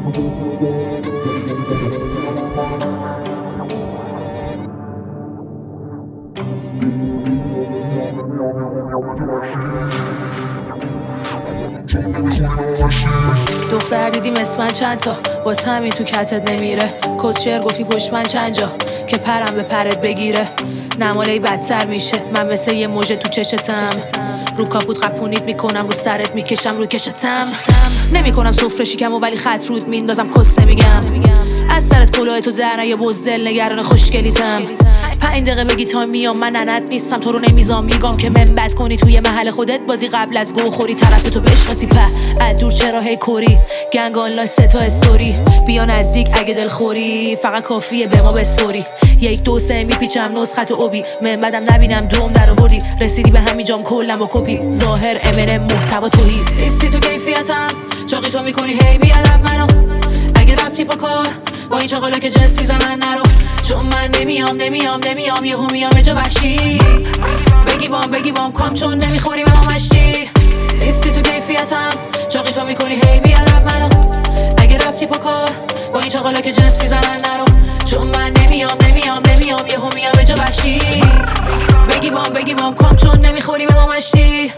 دختر دیدیم اسم من چند تا باز همین تو کتت نمیره. کس شعر گفتی پشت من چند جا که پرم به پرت بگیره. نمالی بدتر میشه من مثل یه موجه تو چشتم. رو کاپوت قپونیت میکنم رو سرت میکشم رو کشتم. نمیکنم سفره شکم و ولی خط رود میندازم کس نمیگم. از سرت کلاه تو در نه یه بزدل نگران خوشگلیتم. 5 دقیقه بگی تا میام من ننت نیستم تو رو نمیزام میگم که من بد کنی توی محل خودت بازی قبل از گو خوری طرف تو بشناسی از دور چرا هی کوری گنگ آنلاین 3 تا استوری بیا نزدیک اگه دل خوری فقط کافیه به ما بسپوری 1 2 3 میپیچم نسخت اوبی من بدم نبینم دوم در آوردی رسیدی به همین جام کلم با کپی ظاهر امنم محتوا توهی نیستی تو کیفیتم چاقی تو میکنی هی بیادب منو اگه رفتی با کار با این چاقالا که جنس میزنن نرو چون من نمیام یهو میام جا وحشی بگی بام کام چون نمیخوری به ما مشتی نیستی تو کیفیتم چاقی تو میکنی هی بیادب منو اگه رفتی با کار با این چاقالا که جنس میزنن نرو چون من نمیام یهو میام جا وحشی بگی بام کام چون نمیخوری به ما مشتی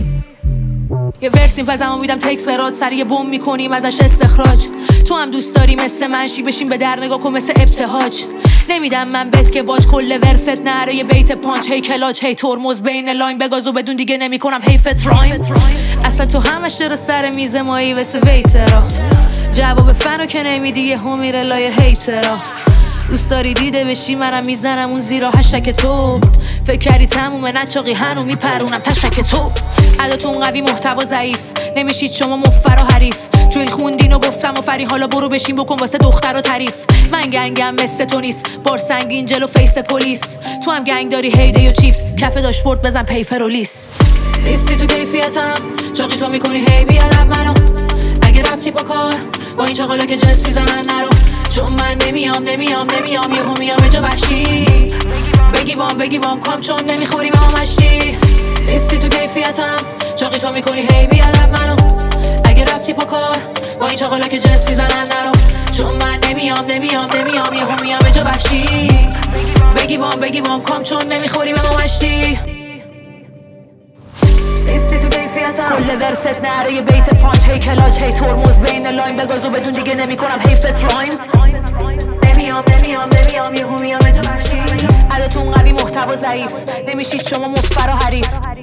یه ورسیم پزمو میدم تکس برات سر یه بوم میکنیم ازش استخراج تو هم دوست داری مثل منشی بشین به در نگاه کن مثل ابتهاج نمیدم من بس که باج کل ورست نره یه بیت پانچ هی کلاج هی ترمز بین لاین بگازو بدون دیگه نمیکنم هی فترایم اصلا تو همش رو سر میز مایی واسه ویترا جواب فنو که نمیدی یهو میره لای هیترا دوست داری دیده بشی منم میزنم اون زیرا هشک تو فکر کردی تمومه نچاقی هنو میپرونم تشک تو عداتون قوی محتوا ضعیف نمیشید شما مفر و حریف جویل خوندین و گفتم و فری حالا برو بشین بکن واسه دختر و تعریف من گنگم مثل تو نیست بار سنگین جلو فیس پلیس تو هم گنگ داری هیده و چیپس کف داشبورد بزن پیپر و لیس نیستی تو کیفیتم چاقی تو میکنی هی بیادب منو اگه رفتی با کار با این چاقالا که جنس میزنن نرو چون من نمیام یهو میام جا وحشی بگی بام کام چون نمیخوری به ما مشتی نیستی تو کیفیتم چاقی تو میکنی هی بیادب منو اگه رفتی با کار با این چاقالا که جنس میزنن نرو چون من نمیام یهو میام جا وحشی بگی بام کام چون نمیخوری به ما مشتی کل ورست نره یه بیت پانچ هی کلاج هی ترمز بین لاین بگازو بدون دیگه نمیکنم هی فترایم نمیام یهو میام جا وحشی عداتون قوی محتوا ضعیف نمیشید شما مفر و حریف